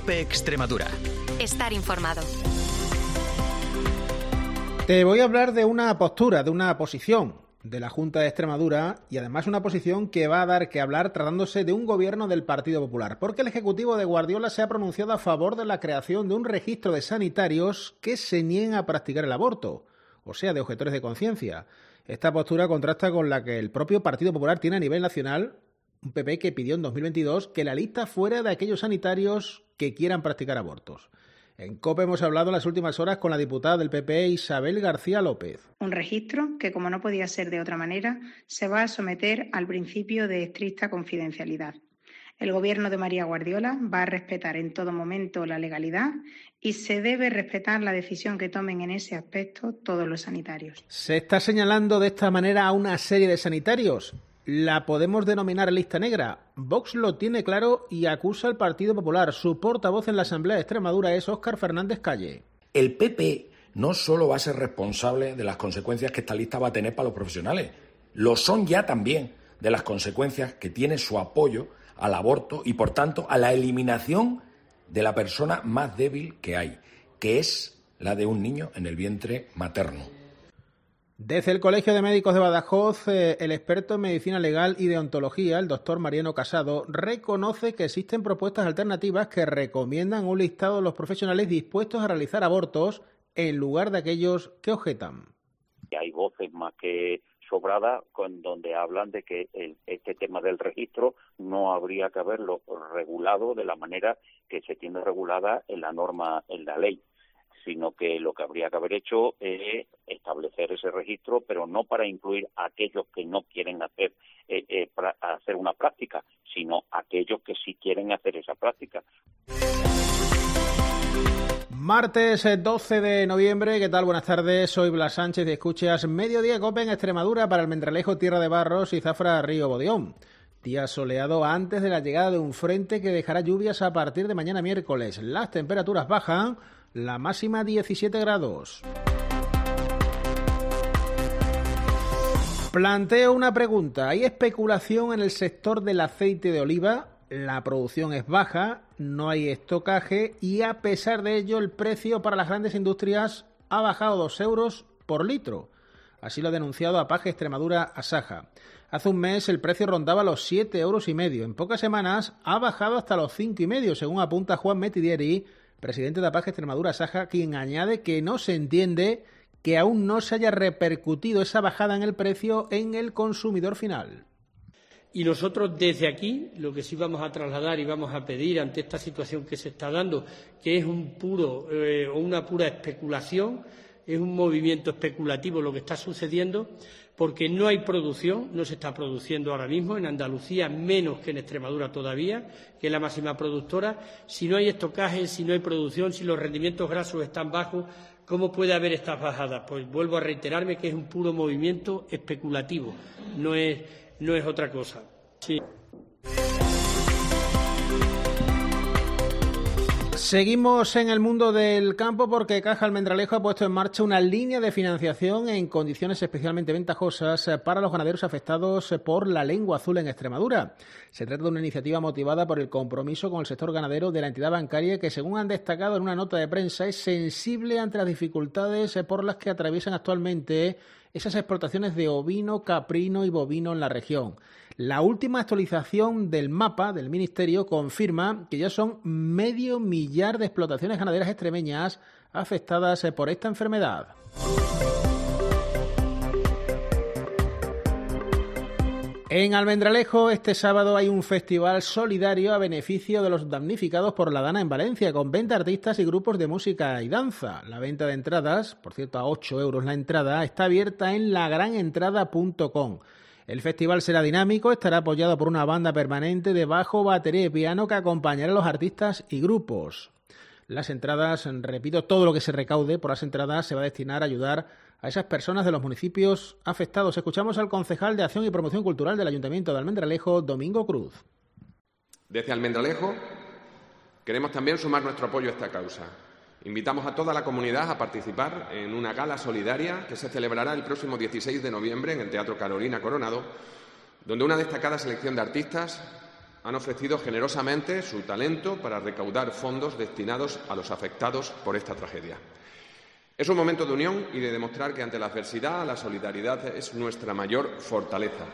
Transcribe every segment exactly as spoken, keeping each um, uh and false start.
COPE Extremadura. Estar informado. Te voy a hablar de una postura, de una posición de la Junta de Extremadura y además una posición que va a dar que hablar tratándose de un gobierno del Partido Popular, porque el Ejecutivo de Guardiola se ha pronunciado a favor de la creación de un registro de sanitarios que se nieguen a practicar el aborto, o sea, de objetores de conciencia. Esta postura contrasta con la que el propio Partido Popular tiene a nivel nacional, un P P que pidió en dos mil veintidós que la lista fuera de aquellos sanitarios que quieran practicar abortos. En COPE hemos hablado en las últimas horas con la diputada del P P, Isabel García López. Un registro que, como no podía ser de otra manera, se va a someter al principio de estricta confidencialidad. El Gobierno de María Guardiola va a respetar en todo momento la legalidad y se debe respetar la decisión que tomen en ese aspecto todos los sanitarios. Se está señalando de esta manera a una serie de sanitarios. La podemos denominar lista negra. Vox lo tiene claro y acusa al Partido Popular. Su portavoz en la Asamblea de Extremadura es Óscar Fernández Calle. El P P no solo va a ser responsable de las consecuencias que esta lista va a tener para los profesionales, lo son ya también de las consecuencias que tiene su apoyo al aborto y, por tanto, a la eliminación de la persona más débil que hay, que es la de un niño en el vientre materno. Desde el Colegio de Médicos de Badajoz, eh, el experto en medicina legal y deontología, el doctor Mariano Casado, reconoce que existen propuestas alternativas que recomiendan un listado de los profesionales dispuestos a realizar abortos en lugar de aquellos que objetan. Hay voces más que sobradas con donde hablan de que el, este tema del registro no habría que haberlo regulado de la manera que se tiene regulada en la norma, en la ley, sino que lo que habría que haber hecho es establecer ese registro, pero no para incluir a aquellos que no quieren hacer eh, eh, pra, hacer una práctica, sino a aquellos que sí quieren hacer esa práctica. Martes doce de noviembre, ¿qué tal? Buenas tardes, soy Blas Sánchez y escuchas Mediodía COPE en Extremadura para Almendralejo, Tierra de Barros y Zafra, Río Bodeón. Día soleado antes de la llegada de un frente que dejará lluvias a partir de mañana miércoles. Las temperaturas bajan, la máxima diecisiete grados. Planteo una pregunta. ¿Hay especulación en el sector del aceite de oliva? La producción es baja, no hay estocaje y a pesar de ello el precio para las grandes industrias ha bajado dos euros por litro. Así lo ha denunciado Apaje Extremadura Asaja. Hace un mes el precio rondaba los siete euros y medio. En pocas semanas ha bajado hasta los cinco y medio, según apunta Juan Metidieri, presidente de Apaje Extremadura Asaja, quien añade que no se entiende que aún no se haya repercutido esa bajada en el precio en el consumidor final. Y nosotros desde aquí lo que sí vamos a trasladar y vamos a pedir ante esta situación que se está dando, que es un puro eh, o una pura especulación, es un movimiento especulativo lo que está sucediendo, porque no hay producción, no se está produciendo ahora mismo en Andalucía, menos que en Extremadura todavía, que es la máxima productora. Si no hay estocaje, si no hay producción, si los rendimientos grasos están bajos, ¿cómo puede haber estas bajadas? Pues vuelvo a reiterarme que es un puro movimiento especulativo, no es, no es otra cosa. Sí. Seguimos en el mundo del campo porque Caja Almendralejo ha puesto en marcha una línea de financiación en condiciones especialmente ventajosas para los ganaderos afectados por la lengua azul en Extremadura. Se trata de una iniciativa motivada por el compromiso con el sector ganadero de la entidad bancaria que, según han destacado en una nota de prensa, es sensible ante las dificultades por las que atraviesan actualmente esas explotaciones de ovino, caprino y bovino en la región. La última actualización del mapa del Ministerio confirma que ya son medio millar de explotaciones ganaderas extremeñas afectadas por esta enfermedad. En Almendralejo, este sábado hay un festival solidario a beneficio de los damnificados por la Dana en Valencia, con veinte artistas y grupos de música y danza. La venta de entradas, por cierto a ocho euros la entrada, está abierta en la gran entrada punto com. El festival será dinámico, estará apoyado por una banda permanente de bajo, batería y piano que acompañará a los artistas y grupos. Las entradas, repito, todo lo que se recaude por las entradas se va a destinar a ayudar a esas personas de los municipios afectados. Escuchamos al concejal de Acción y Promoción Cultural del Ayuntamiento de Almendralejo, Domingo Cruz. Desde Almendralejo queremos también sumar nuestro apoyo a esta causa. Invitamos a toda la comunidad a participar en una gala solidaria que se celebrará el próximo dieciséis de noviembre en el Teatro Carolina Coronado, donde una destacada selección de artistas han ofrecido generosamente su talento para recaudar fondos destinados a los afectados por esta tragedia. Es un momento de unión y de demostrar que ante la adversidad la solidaridad es nuestra mayor fortaleza.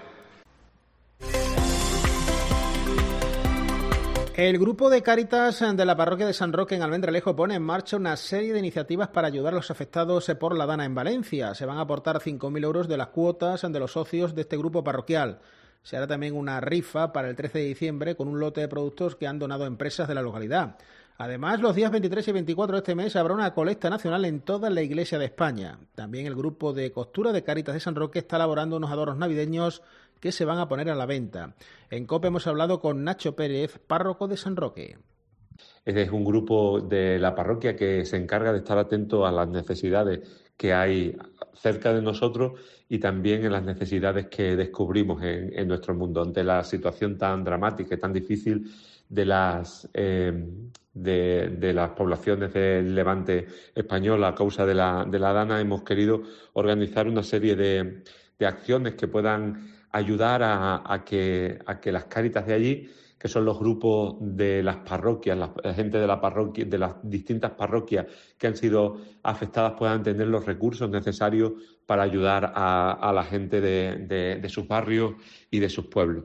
El grupo de Cáritas de la parroquia de San Roque en Almendralejo pone en marcha una serie de iniciativas para ayudar a los afectados por la Dana en Valencia. Se van a aportar cinco mil euros de las cuotas de los socios de este grupo parroquial. Se hará también una rifa para el trece de diciembre con un lote de productos que han donado empresas de la localidad. Además, los días veintitrés y veinticuatro de este mes habrá una colecta nacional en toda la Iglesia de España. También el grupo de costura de Cáritas de San Roque está elaborando unos adornos navideños que se van a poner a la venta. En COPE hemos hablado con Nacho Pérez, párroco de San Roque. Es un grupo de la parroquia que se encarga de estar atento a las necesidades que hay cerca de nosotros y también en las necesidades que descubrimos en, en nuestro mundo. Ante la situación tan dramática y tan difícil de las, eh, de, de las poblaciones del Levante español a causa de la, de la Dana, hemos querido organizar una serie de, de acciones que puedan ayudar a, a, que, a que las Cáritas de allí, que son los grupos de las parroquias, la, la gente de la parroquia, de las distintas parroquias que han sido afectadas, puedan tener los recursos necesarios para ayudar a, a la gente de, de, de sus barrios y de sus pueblos.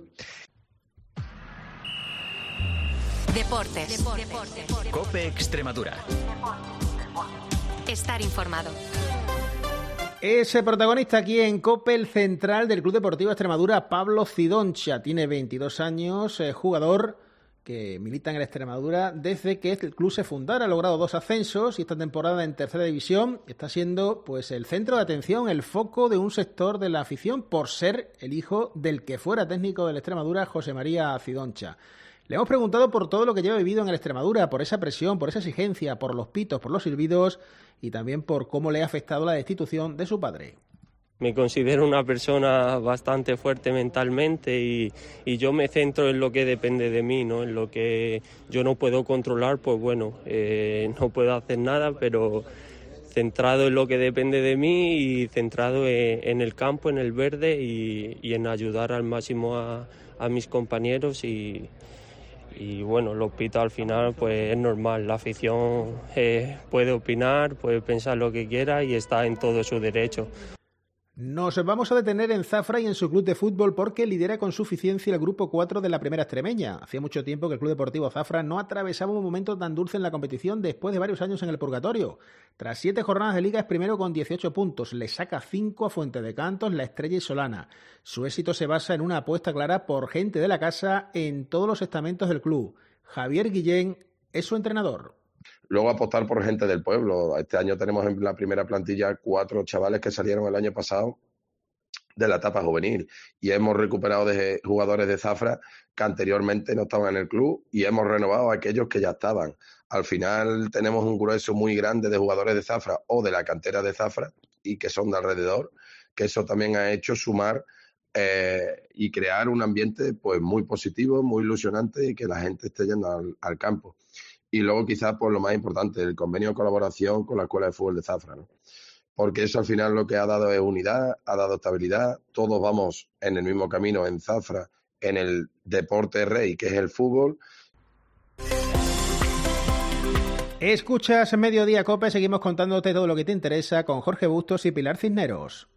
Deportes. Deportes. COPE Extremadura. Estar informado. Es el protagonista aquí en COPE, el central del Club Deportivo Extremadura, Pablo Cidoncha. Tiene veintidós años, eh, jugador que milita en el Extremadura desde que el club se fundara. Ha logrado dos ascensos y esta temporada en tercera división está siendo pues el centro de atención, el foco de un sector de la afición por ser el hijo del que fuera técnico del Extremadura, José María Cidoncha. Le hemos preguntado por todo lo que lleva vivido en el Extremadura, por esa presión, por esa exigencia, por los pitos, por los silbidos y también por cómo le ha afectado la destitución de su padre. Me considero una persona bastante fuerte mentalmente y, y yo me centro en lo que depende de mí, ¿no? En lo que yo no puedo controlar, pues bueno, eh, no puedo hacer nada, pero centrado en lo que depende de mí y centrado en, en el campo, en el verde y, y en ayudar al máximo a, a mis compañeros y... Y bueno, los pitos al final pues es normal, la afición eh, puede opinar, puede pensar lo que quiera y está en todo su derecho. Nos vamos a detener en Zafra y en su club de fútbol porque lidera con suficiencia el grupo cuatro de la primera extremeña. Hacía mucho tiempo que el Club Deportivo Zafra no atravesaba un momento tan dulce en la competición después de varios años en el purgatorio. Tras siete jornadas de liga es primero con dieciocho puntos, le saca cinco a Fuente de Cantos, La Estrella y Solana. Su éxito se basa en una apuesta clara por gente de la casa en todos los estamentos del club. Javier Guillén es su entrenador. Luego apostar por gente del pueblo. Este año tenemos en la primera plantilla cuatro chavales que salieron el año pasado de la etapa juvenil y hemos recuperado de jugadores de Zafra que anteriormente no estaban en el club y hemos renovado a aquellos que ya estaban. Al final tenemos un grueso muy grande de jugadores de Zafra o de la cantera de Zafra y que son de alrededor, que eso también ha hecho sumar eh, y crear un ambiente pues muy positivo, muy ilusionante y que la gente esté yendo al, al campo. Y luego quizás pues lo más importante, el convenio de colaboración con la Escuela de Fútbol de Zafra, ¿no? Porque eso al final lo que ha dado es unidad, ha dado estabilidad, todos vamos en el mismo camino en Zafra, en el deporte rey que es el fútbol. Escuchas Mediodía COPE, seguimos contándote todo lo que te interesa con Jorge Bustos y Pilar Cisneros.